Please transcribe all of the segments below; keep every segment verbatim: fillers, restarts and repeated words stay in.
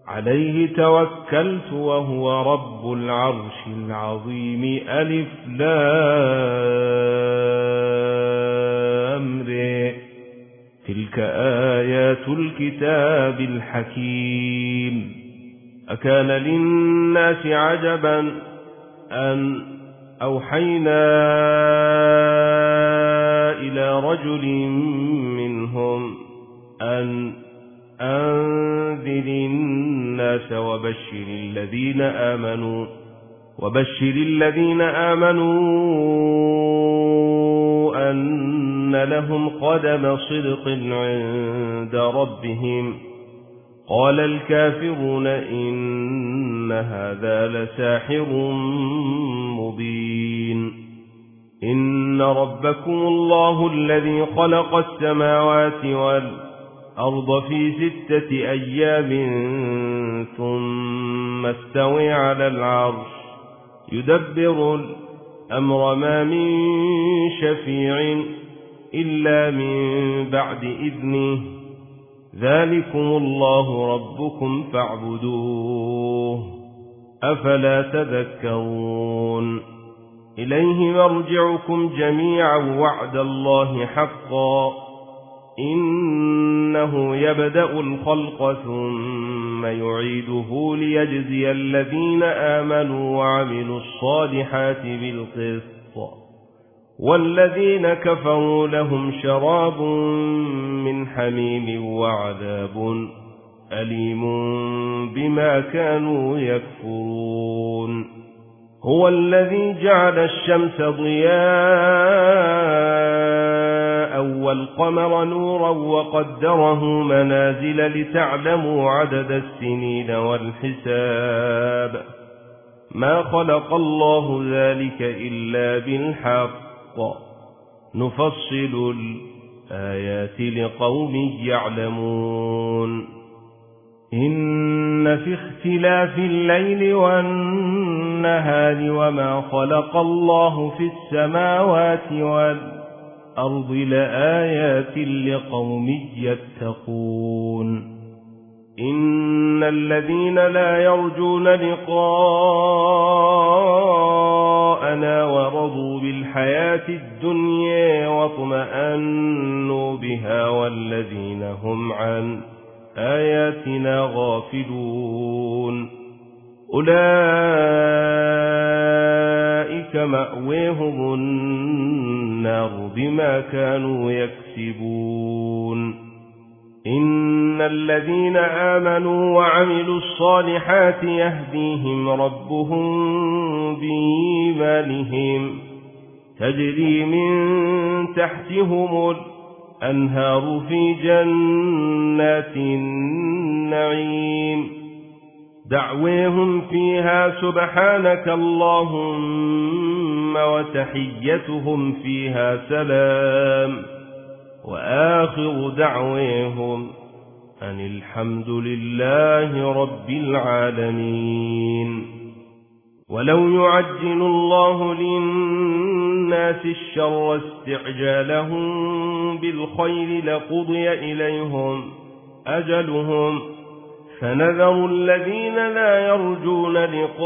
عليه توكلت وهو رب العرش العظيم. ألف لام ر. تلك آيات الكتاب الحكيم. أكان للناس عجبا أن أوحينا إلى رجل منهم أن أنذر الناس وبشر الذين آمنوا وبشر الذين آمنوا أن لهم قدم صدق عند ربهم. قال الكافرون إن هذا لساحر مبين. إن ربكم الله الذي خلق السماوات والأرض في ستة أيام ثم استوى على العرش يدبر الأمر ما من شفيع إلا من بعد إذنه. ذلكم الله ربكم فاعبدوه أفلا تذكرون. إليه مرجعكم جميعا وعد الله حقا إنه يبدأ الخلق ثم يعيده ليجزي الذين آمنوا وعملوا الصالحات بالقسط والذين كفروا لهم شراب من حميم وعذاب أليم بما كانوا يكفرون. هو الذي جعل الشمس ضياء والقمر نورا وقدره منازل لتعلموا عدد السنين والحساب. ما خلق الله ذلك إلا بالحق نفصل الآيات لقوم يعلمون. إن في اختلاف الليل والنهار وما خلق الله في السماوات والأرض لآيات لقوم يتقون. إن الذين لا يرجون لقاءنا ورضوا بالحياة الدنيا واطمأنوا بها والذين هم عن آياتنا غافلون أولئك مأويهم النار بما كانوا يكسبون. إن الذين آمنوا وعملوا الصالحات يهديهم ربهم بإيمانهم تجري من تحتهم الأنهار في جنات النعيم دعويهم فيها سبحانك اللهم وتحيتهم فيها سلام وآخر دعويهم أن الحمد لله رب العالمين. ولو يعجل الله للناس الشر استعجالهم بالخير لقضي إليهم أجلهم فنذر الذين لا يرجون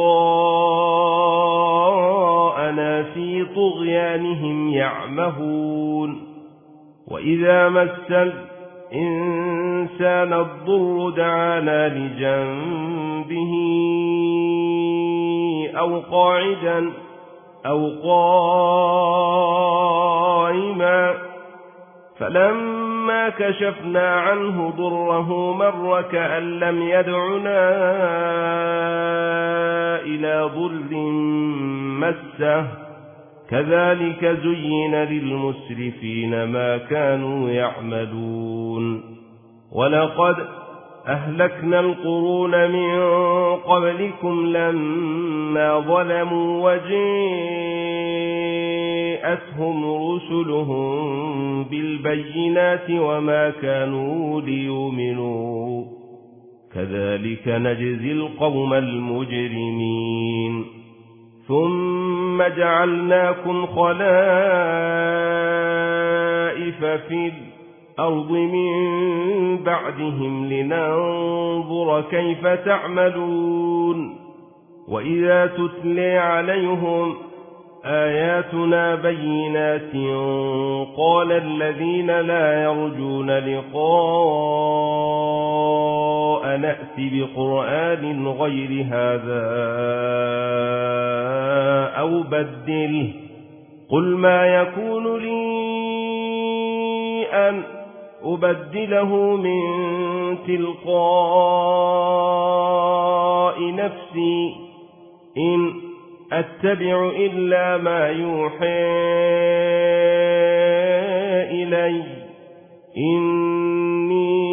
لقاءنا في طغيانهم يعمهون. وإذا مس الإنسان الضر دعانا لجنبه أو قاعدا أو قائما فلما كشفنا عنه ضره مر كأن لم يدعنا إلى ضر مسه كذلك زين للمسرفين ما كانوا يعملون. ولقد أهلكنا القرون من قبلكم لما ظلموا وجاءتهم رسلهم بالبينات وما كانوا ليؤمنوا كذلك نجزي القوم المجرمين. ثم جعلناكم خلائف في الأرض من بعدهم لننظر كيف تعملون وإذا تتلي عليهم آياتنا بينات قال الذين لا يرجون لقاء نأت بقرآن غير هذا أو بدله قل ما يكون لي أن أبدله من تلقاء نفسي إن أتبع إلا ما يوحى إلي إني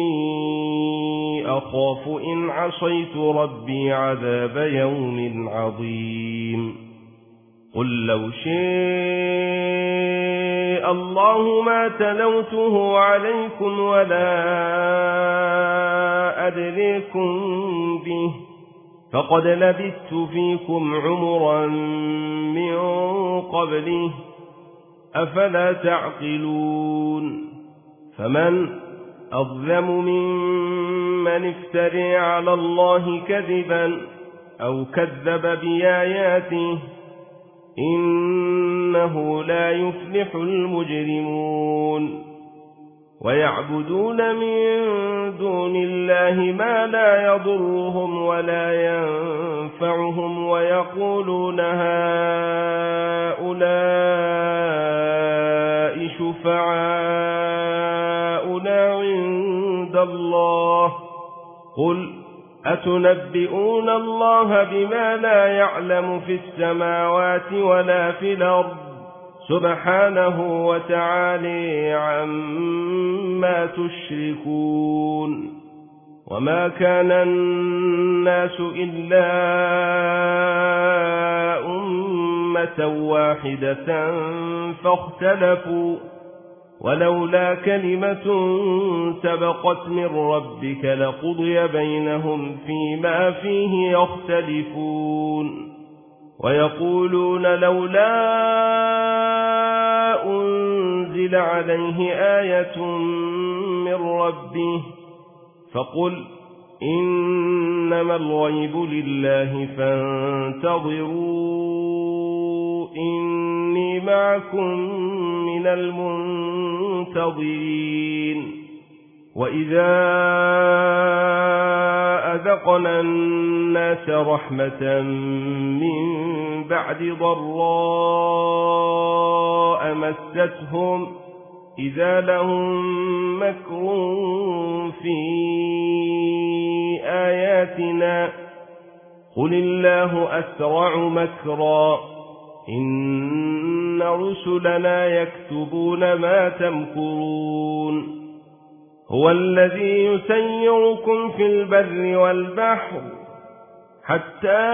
أخاف إن عصيت ربي عذاب يوم عظيم قل لو شاء الله ما تلوته عليكم ولا أدريكم به فقد لبثت فيكم عمرا من قبله أفلا تعقلون فمن أظلم ممن افترى على الله كذبا أو كذب بآياته إنه لا يفلح المجرمون ويعبدون من دون الله ما لا يضرهم ولا ينفعهم ويقولون هؤلاء شفعاؤنا عند الله قل أتنبئون الله بما لا يعلم في السماوات ولا في الأرض سبحانه وتعالى عما تشركون وما كان الناس إلا أمة واحدة فاختلفوا ولولا كلمة سبقت من ربك لقضي بينهم فيما فيه يختلفون ويقولون لولا أنزل عليه آية من ربه فقل إنما الغيب لله فانتظروا إني معكم من المنتظرين وإذا أذقنا الناس رحمة من بعد ضراء مستهم إذا لهم مكر في آياتنا قل الله أسرع مكرا إن رسلنا يكتبون ما تمكرون هو الذي يسيركم في البر والبحر حتى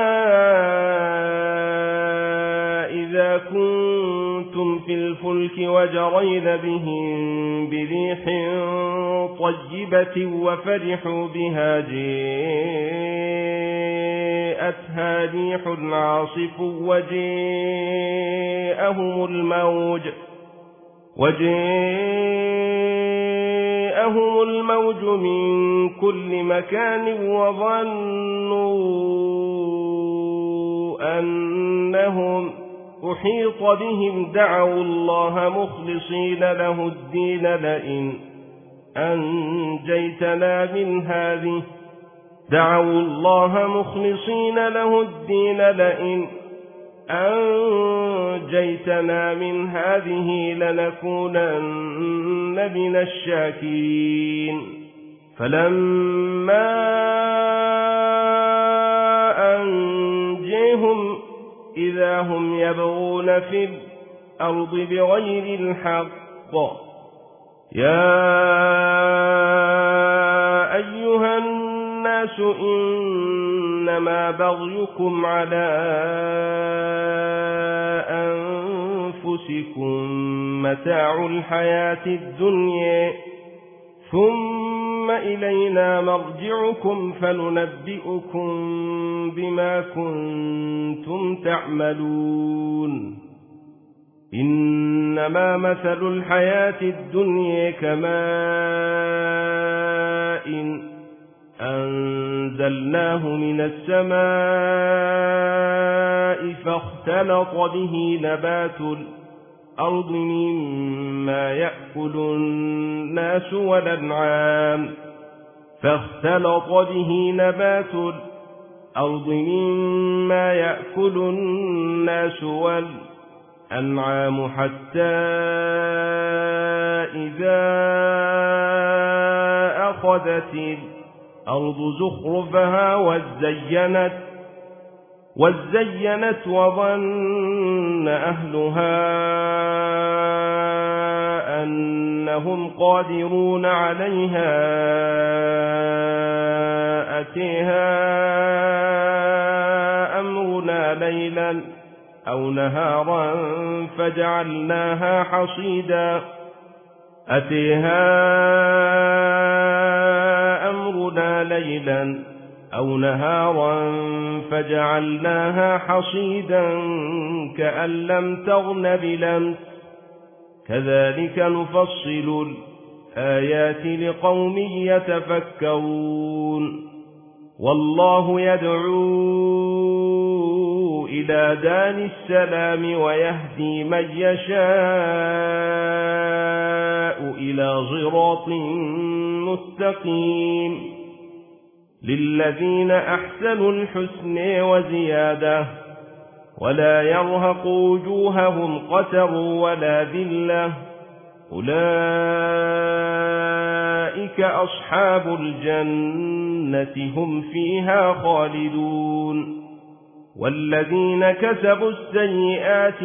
إذا كنتم في الفلك وجرين بهم بريح طيبة وفرحوا بها جاءتها ريح عاصف وجاءهم الموج وجاءهم الموج من كل مكان وظنوا أنهم أحيط بهم دعوا الله مخلصين له الدين لئن أنجيتنا من هذه دعوا الله مخلصين له الدين لئن أنجيتنا من هذه لنكونن من الشاكرين فلما أنجيهم إذا هم يبغون في الأرض بغير الحق يا أيها الناس إنما بغيكم على أنفسكم متاع الحياة الدنيا ثم إلينا مرجعكم فننبئكم بما كنتم تعملون إنما مثل الحياة الدنيا كماء أنزلناه من السماء فاختلط به نبات الأرض مما يأكل الناس والأنعام فاختلط به نبات الأرض مما يأكل الناس والأنعام حتى إذا أخذت الأرض زخرفها وزينت وزينت وظن أهلها أنهم قادرون عليها أتيها أمرنا ليلا أو نهارا فجعلناها حصيدا أتيها أمرنا ليلا أو نهارا فجعلناها حصيدا كأن لم تغن بلمس كذلك نفصل الآيات لقوم يتفكرون والله يدعو إلى دار السلام ويهدي من يشاء إلى صراط مستقيم للذين أحسنوا الحسنى وزيادة ولا يرهق وجوههم قتر ولا ذلة أولئك أصحاب الجنة هم فيها خالدون والذين كسبوا السيئات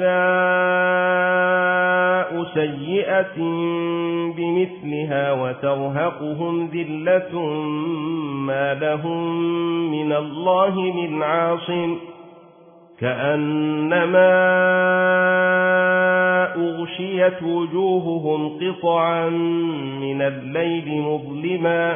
جزاء سيئة بمثلها وترهقهم ذلة ما لهم من الله من عاصم كأنما أغشيت وجوههم قطعا من الليل مظلما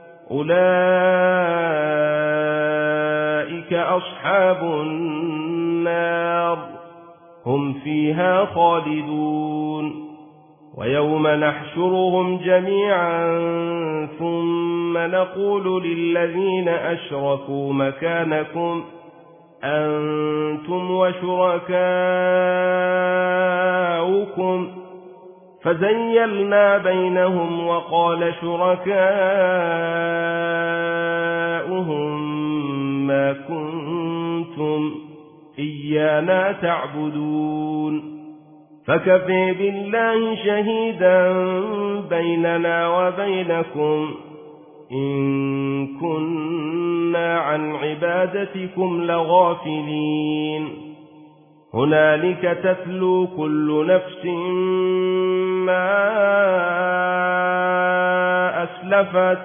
أولئك أصحاب النار هم فيها خالدون ويوم نحشرهم جميعا ثم نقول للذين أشركوا مكانكم أنتم وشركاؤكم فزيلنا بينهم وقال شركاؤهم ما كنتم إيانا تعبدون فكفى بالله شهيدا بيننا وبينكم إن كنا عن عبادتكم لغافلين هنالك تتلو كل نفس ما أسلفت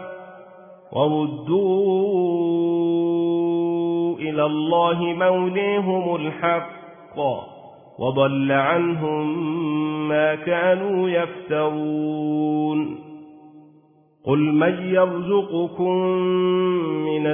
وردوا إلى الله موليهم الحق وضل عنهم ما كانوا يفترون قل من يرزقكم من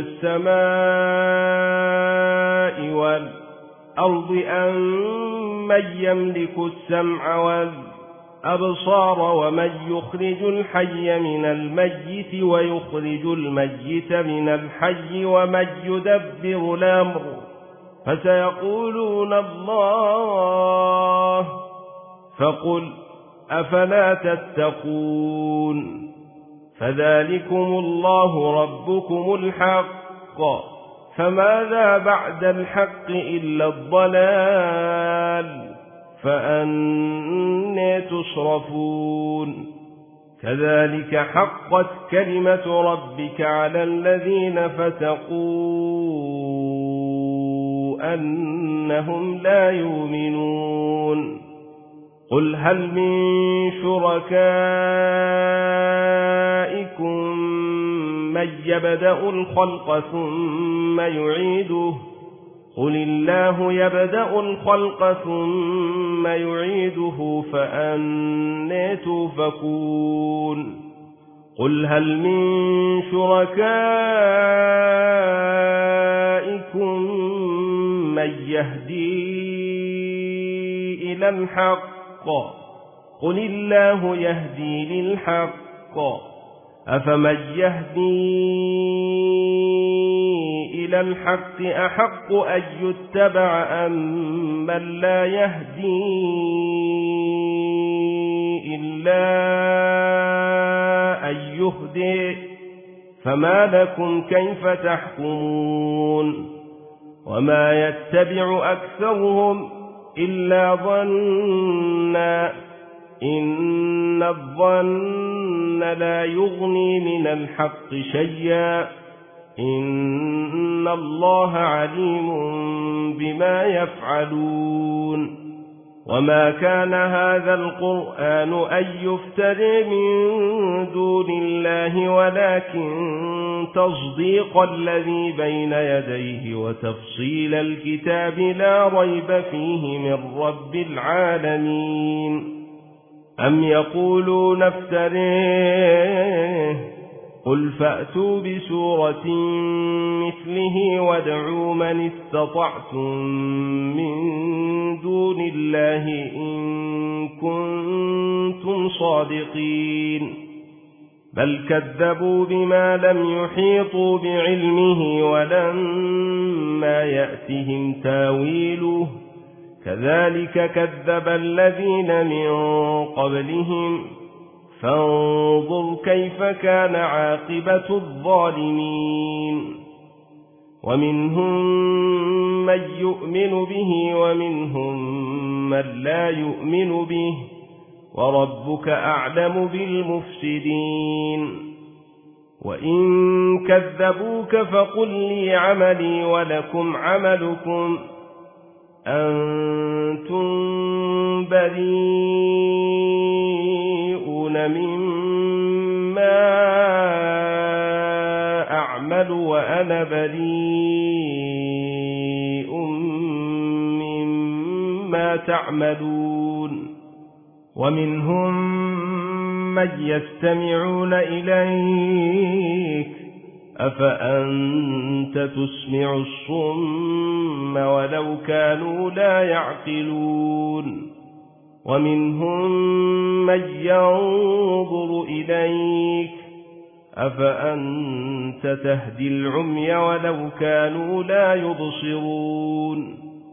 السماء والأرض أم من يملك السمع والأبصار ومن يخرج الحي من الميت ويخرج الميت من الحي ومن يدبر الأمر فسيقولون الله فقل أفلا تتقون فذلكم الله ربكم الحق فماذا بعد الحق إلا الضلال فأنى تصرفون كذلك حقت كلمة ربك على الذين فسقوا أنهم لا يؤمنون قل هل من شركائكم من يبدأ الخلق ثم يعيده قل الله يبدأ الخلق ثم يعيده فأنى تؤفكون قل هل من شركائكم من يهدي إلى الحق قل الله يهدي للحق أفمن يهدي إلى الحق أحق أن يتبع أم من لا يهدي إلا أن يهدي فما لكم كيف تحكمون وما يتبع أكثرهم إلا ظنا إن الظن لا يغني من الحق شيئا إن الله عليم بما يفعلون وما كان هذا القرآن أن يفترى من دون الله ولكن تصديق الذي بين يديه وتفصيل الكتاب لا ريب فيه من رب العالمين أم يقولون افتريه قل فأتوا بسورة مثله وادعوا من استطعتم من دون الله إن كنتم صادقين بل كذبوا بما لم يحيطوا بعلمه ولما يأتهم تاويله كذلك كذب الذين من قبلهم فانظر كيف كان عاقبة الظالمين ومنهم من يؤمن به ومنهم من لا يؤمن به وربك أعلم بالمفسدين وإن كذبوك فقل لي عملي ولكم عملكم أنتم بريئون مما أعمل وأنا بريء مما تعملون ومنهم من يستمعون إليك أفأنت تسمع الصم ولو كانوا لا يعقلون ومنهم من ينظر إليك أفأنت تهدي العمي ولو كانوا لا يبصرون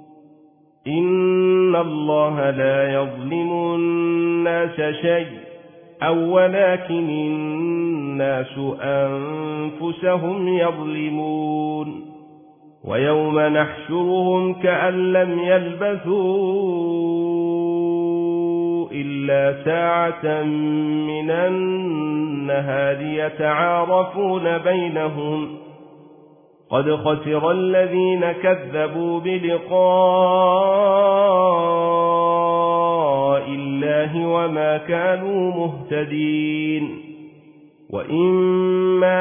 إن الله لا يظلم الناس شيء أو ولكن الناس أنفسهم يظلمون ويوم نحشرهم كأن لم يلبثوا إلا ساعة من النهار يتعارفون بينهم قد خسر الذين كذبوا بلقاء الله وما كانوا مهتدين وإما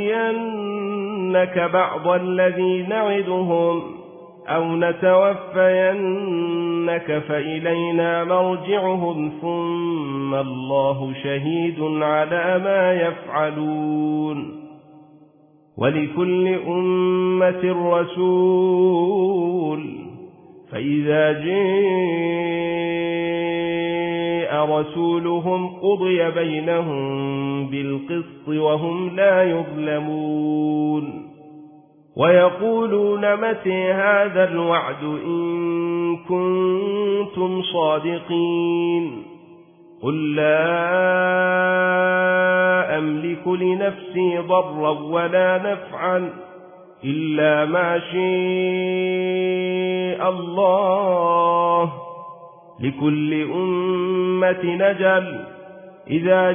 نرينك بعض الذي نعدهم أو نتوفينك فإلينا مرجعهم ثم الله شهيد على ما يفعلون ولكل أمة رسول فإذا جاء رسولهم قضي بينهم بالقسط وهم لا يظلمون ويقولون متى هذا الوعد إن كنتم صادقين قل لا أملك لنفسي ضرا ولا نفعا إلا ما شاء الله لكل أمة نجل إذا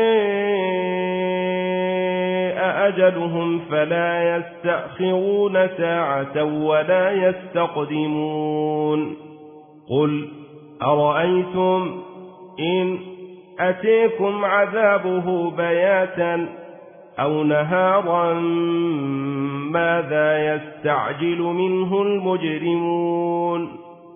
جاء أجلهم فلا يستأخرون ساعة ولا يستقدمون قل أرأيتم إن أتيكم عذابه بياتا أو نهارا ماذا يستعجل منه المجرمون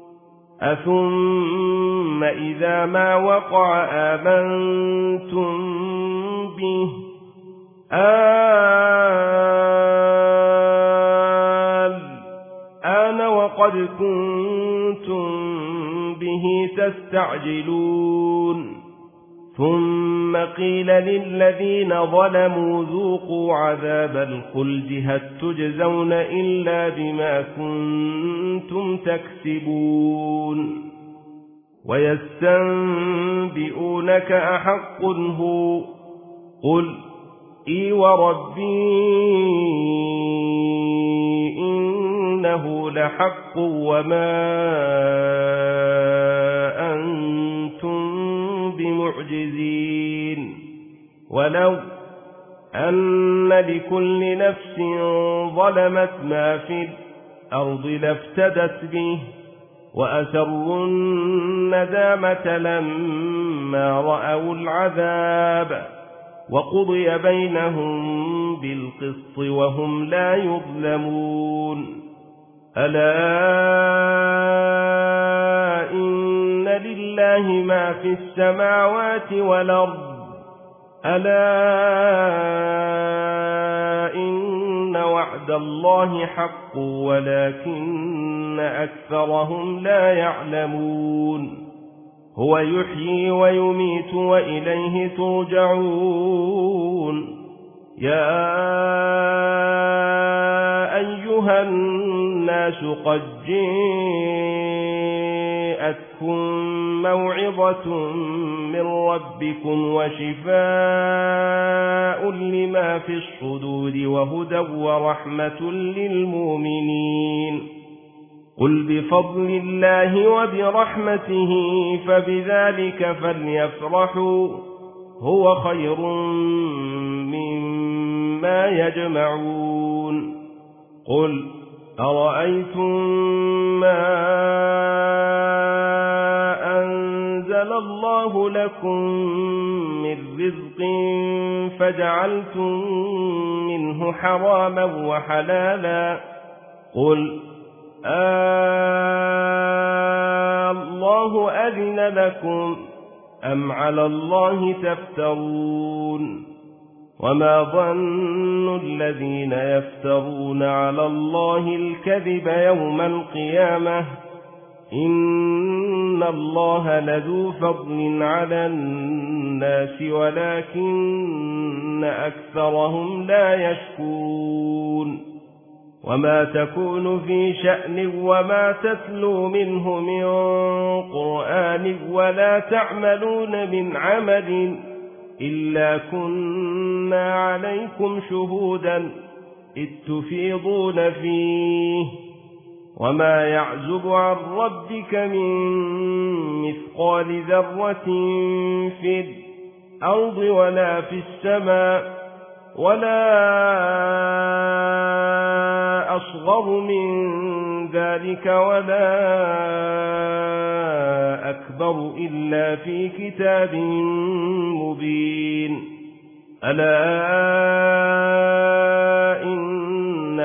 أثم إذا ما وقع آمنتم به الآن وقد كنتم به تستعجلون ثم قيل للذين ظلموا ذوقوا عذاب الخلد هل تجزون إلا بما كنتم تكسبون ويستنبئونك أحق هو قل إي وربي إنه لحق وما أنتم بمعجزين ولو أن لكل نفس ظلمت ما في الأرض لافتدت به وأسروا الندامة لما رأوا العذاب وقضي بينهم بالقسط وهم لا يظلمون ألا إن لله ما في السماوات والأرض ألا إن وعد الله حق ولكن أكثرهم لا يعلمون هو يحيي ويميت وإليه ترجعون يا أيها الناس قد جاءتكم موعظة من ربكم وشفاء لما في الصدور وهدى ورحمة للمؤمنين قل بفضل الله وبرحمته فبذلك فليفرحوا هو خير مما يجمعون قل أرأيتم ما أنزل الله لكم من رزق فجعلتم منه حراما وحلالا قل آه الله أذن لكم أم على الله تفترون وما ظن الذين يفترون على الله الكذب يوم القيامة إن الله لذو فضل على الناس ولكن أكثرهم لا يشكرون وما تكون في شأن وما تتلو منه من قرآن ولا تعملون من عمل إلا كنا عليكم شهودا إذ تفيضون فيه وما يعزب عن ربك من مثقال ذرة في الأرض ولا في السماء ولا أصغر من ذلك ولا أكبر إلا في كتاب مبين ألا إن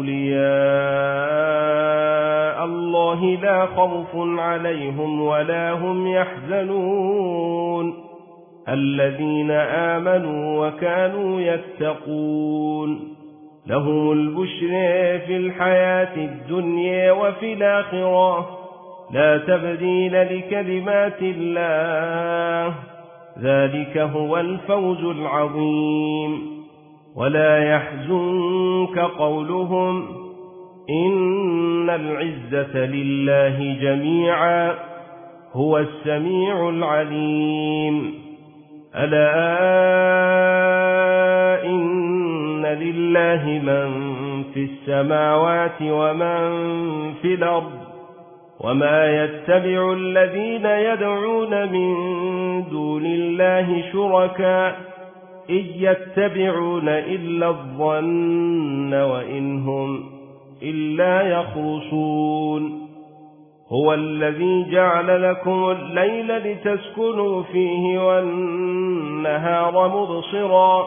أولياء الله لا خوف عليهم ولا هم يحزنون الذين آمنوا وكانوا يتقون لهم البشر في الحياة الدنيا وفي الآخرة لا تبديل لكلمات الله ذلك هو الفوز العظيم ولا يحزنك قولهم إن العزة لله جميعا هو السميع العليم ألا إن لله من في السماوات ومن في الأرض وما يتبع الذين يدعون من دون الله شركاء إن يتبعون إلا الظن وإن هم إلا يخرصون هو الذي جعل لكم الليل لتسكنوا فيه والنهار مبصرا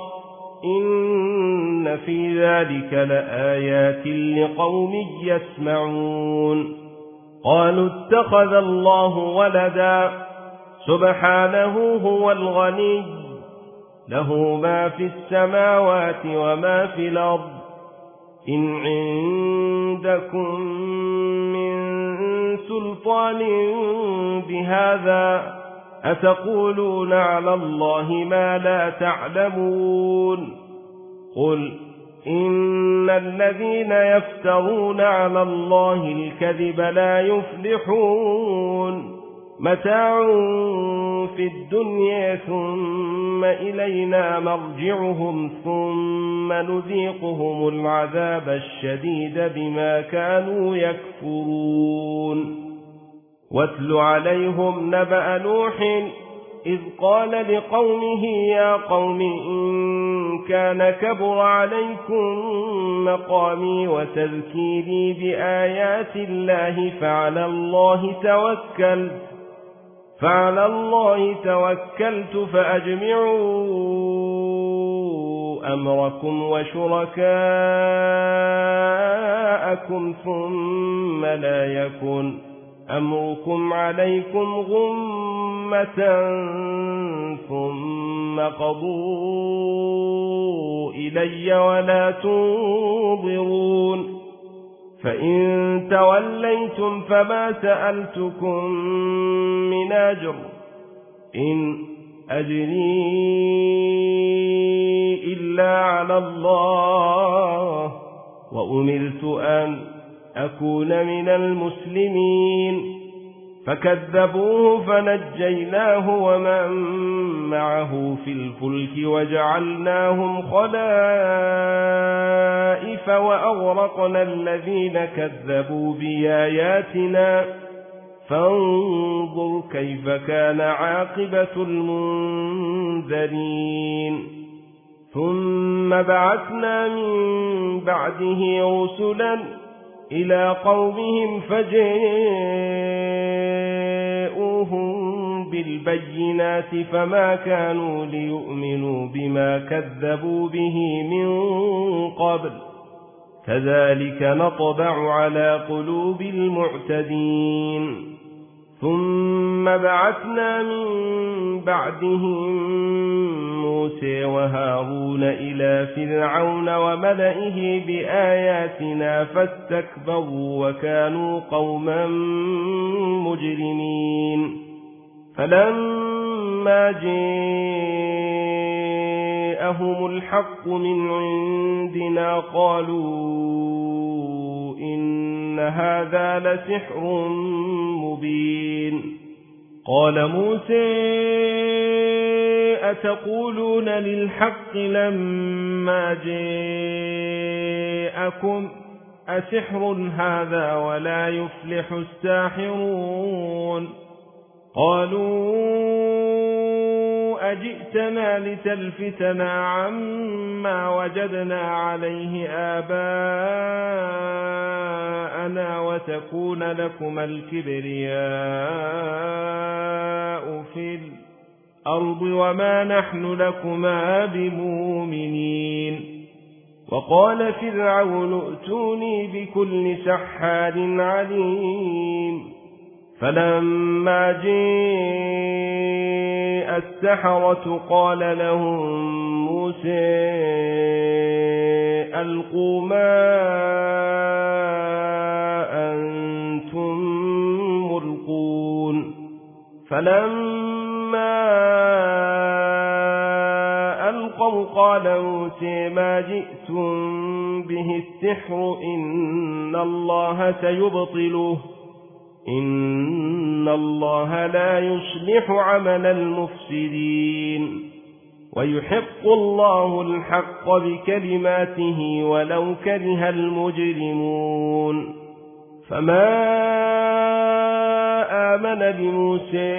إن في ذلك لآيات لقوم يسمعون قالوا اتخذ الله ولدا سبحانه هو الغني له ما في السماوات وما في الأرض إن عندكم من سلطان بهذا أتقولون على الله ما لا تعلمون قل إن الذين يفترون على الله الكذب لا يفلحون متاع في الدنيا ثم إلينا مرجعهم ثم نذيقهم العذاب الشديد بما كانوا يكفرون واتل عليهم نبأ نوح إذ قال لقومه يا قوم إن كان كبر عليكم مقامي وتذكيري بآيات الله فعلى الله توكلت فعلى الله توكلت فأجمعوا أمركم وشركاءكم ثم لا يكن أمركم عليكم غمة ثم قضوا إلي ولا تنظرون فإن توليتم فما سألتكم من أجر إن أجري إلا على الله وأمرت أن أكون من المسلمين فكذبوه فنجيناه ومن معه في الفلك وجعلناهم خلائف وأغرقنا الذين كذبوا بآياتنا فانظر كيف كان عاقبة المنذرين ثم بعثنا من بعده رسلا إلى قومهم فجاءوهم بالبينات فما كانوا ليؤمنوا بما كذبوا به من قبل كذلك نطبع على قلوب المعتدين ثم بعثنا من بعدهم موسى وهارون إلى فرعون وملئه بآياتنا فاستكبروا وكانوا قوما مجرمين فلما جاءهم الحق من عندنا قالوا إن هذا لسحر مبين قال موسى أتقولون للحق لما جاءكم أسحر هذا ولا يفلح الساحرون قالوا أجئتنا لتلفتنا عما وجدنا عليه آباءنا وتكون لكما الكبرياء في الأرض وما نحن لكما بمؤمنين وقال فرعون ائتوني بكل سحار عليم فلما جاء السحرة قال لهم موسى ألقوا ما أنتم ملقون فلما ألقوا قال موسى ما جئتم به السحر إن الله سيبطله إن الله لا يصلح عمل المفسدين ويحق الله الحق بكلماته ولو كره المجرمون فما آمن بموسى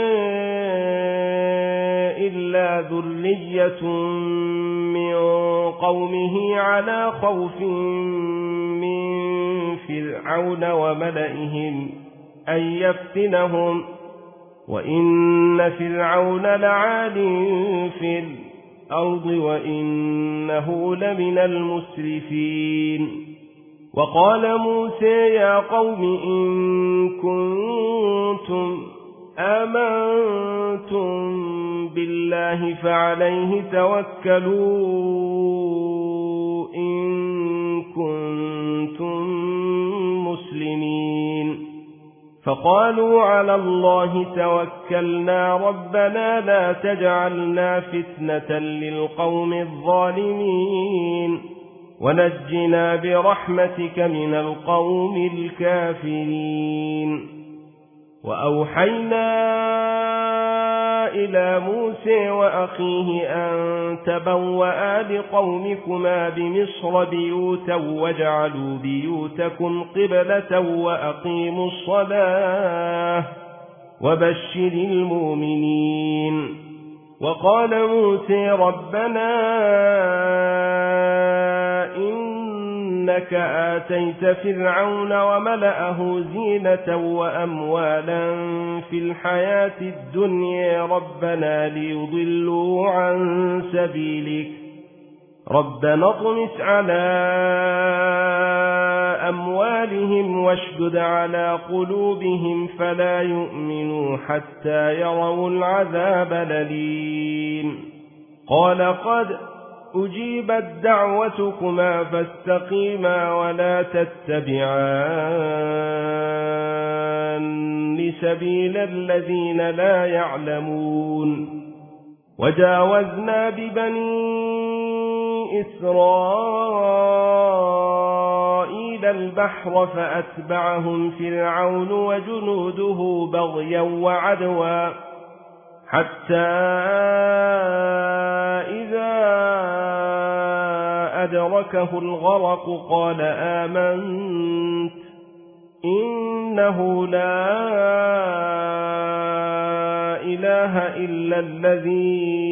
إلا ذرية من قومه على خوف من فرعون وملئهم أن يفتنهم وإن فرعون لعال في الأرض وإنه لمن المسرفين وقال موسى يا قوم إن كنتم آمنتم بالله فعليه توكلوا إن كنتم مسلمين فقالوا على الله توكلنا ربنا لا تجعلنا فتنة للقوم الظالمين ونجنا برحمتك من القوم الكافرين. وأوحينا إلى موسى وأخيه أن تبوأ لقومكما بمصر بيوتا واجعلوا بيوتكم قبلة وأقيموا الصلاة وبشر المؤمنين. وقال موسى ربنا إنك آتيت فرعون وملأه زينة وأموالا في الحياة الدنيا ربنا ليضلوا عن سبيلك ربنا اطمس على أموالهم واشدد على قلوبهم فلا يؤمنوا حتى يروا العذاب الأليم. قال قد أجيبت دعوتكما فاستقيما ولا تتبعان سبيل الذين لا يعلمون. وجاوزنا ببني إسرائيل البحر فأتبعهم فرعون وجنوده بغيا وعدوا حتى إذا أدركه الغرق قال آمنت إنه لا إله إلا الذي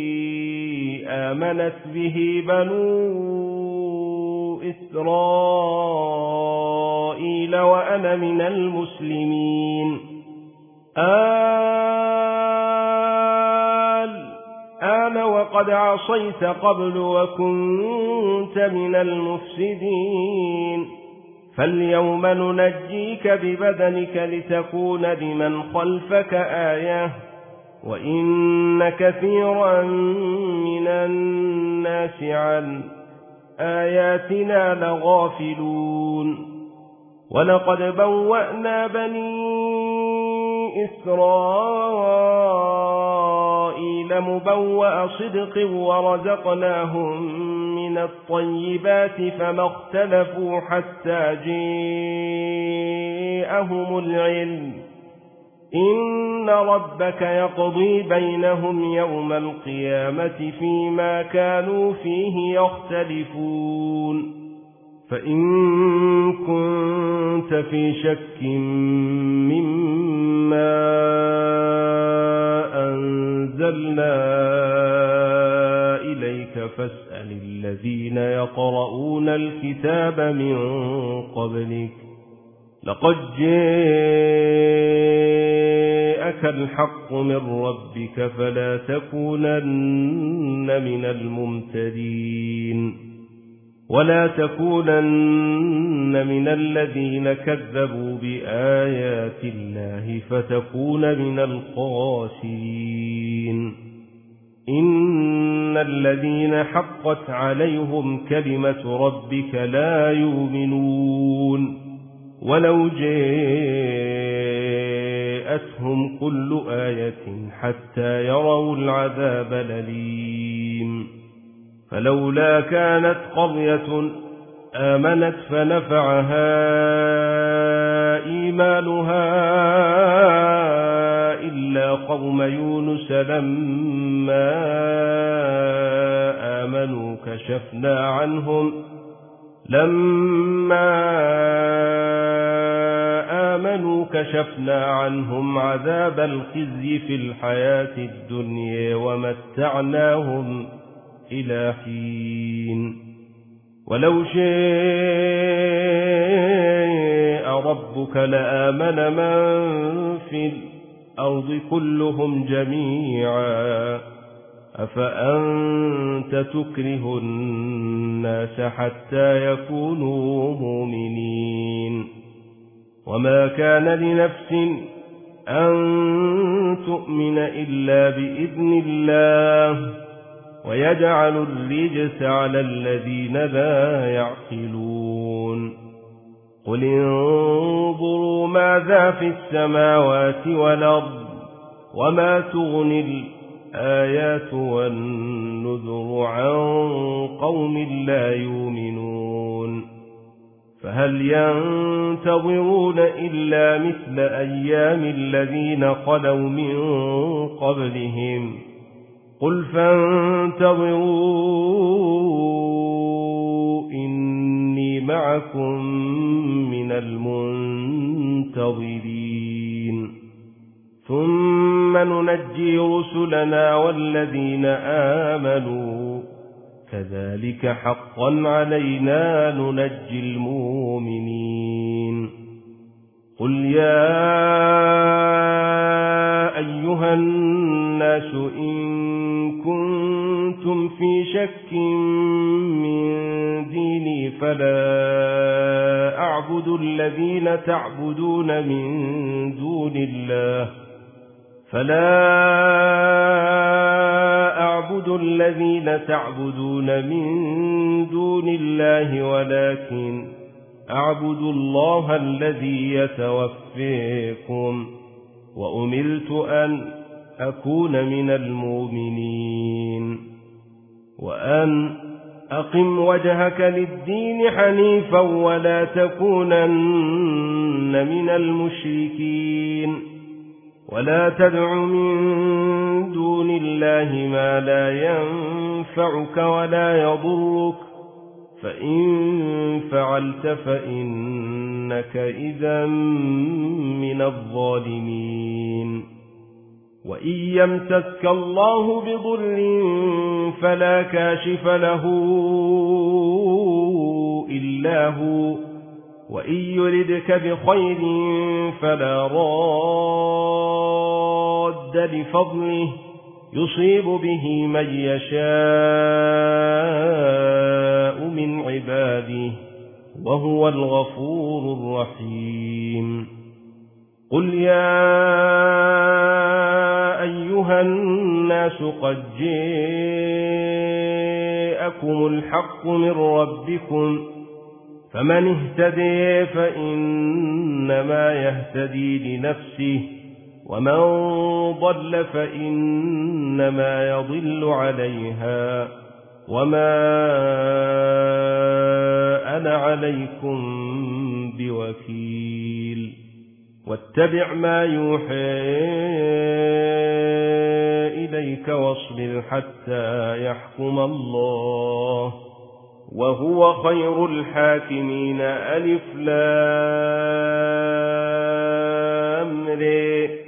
آمنت به بنو إسرائيل وأنا من المسلمين. آل وقد عصيت قبل وكنت من المفسدين فاليوم ننجيك ببدنك لتكون لمن خلفك آية وإن كثيرا من الناس عن آياتنا لغافلون. ولقد بوأنا بني إسرائيل مبوأ صدق ورزقناهم من الطيبات فما اختلفوا حتى جاءهم العلم إن ربك يقضي بينهم يوم القيامة فيما كانوا فيه يختلفون. فإن كنت في شك مما أنزلنا إليك فاسأل الذين يقرؤون الكتاب من قبلك لقد جاءك الحق من ربك فلا تكونن من الممتدين ولا تكونن من الذين كذبوا بآيات الله فتكون من الخاسرين. إن الذين حقت عليهم كلمة ربك لا يؤمنون ولو جاءتهم كل آية حتى يروا العذاب الأليم. فلولا كانت قرية آمنت فنفعها إيمانها إلا قوم يونس لما آمنوا كشفنا عنهم لما آمنوا كشفنا عنهم عذاب الخزي في الحياة الدنيا ومتعناهم إلى حين. ولو شاء ربك لآمن من في الأرض كلهم جميعا أفأنت تكره الناس حتى يكونوا مؤمنين. وما كان لنفس أن تؤمن إلا بإذن الله ويجعل الرجس على الذين لا يعقلون. قل انظروا ماذا في السماوات والأرض وما تغني الآيات والنذر عن قوم لا يؤمنون فهل ينتظرون إلا مثل أيام الذين خلوا من قبلهم قل فانتظروا إني معكم من المنتظرين ثم ننجي رسلنا والذين آمنوا كذلك حقا علينا ننجي المؤمنين قل يا أيها الناس إن كنتم في شك من ديني فلا أعبد الذين تعبدون من دون الله فلا أعبد الذين تعبدون من دون الله ولكن أعبد الله الذي يتوفيكم وأمرت أن أكون من المؤمنين وأن أقم وجهك للدين حنيفا ولا تكونن من المشركين ولا تدع من دون الله ما لا ينفعك ولا يضرك فإن فعلت فإنك إذا من الظالمين وإن يمسسك الله بضر فلا كاشف له إلا هو وإن يردك بخير فلا راد لفضله يصيب به من يشاء من عباده وهو الغفور الرحيم قل يا أيها الناس قد جاءكم الحق من ربكم فمن اهتدي فإنما يهتدي لنفسه ومن ضل فإنما يضل عليها وما أنا عليكم بوكيل واتبع ما يوحى إليك واصبر حتى يحكم الله وهو خير الحاكمين ألف لام ر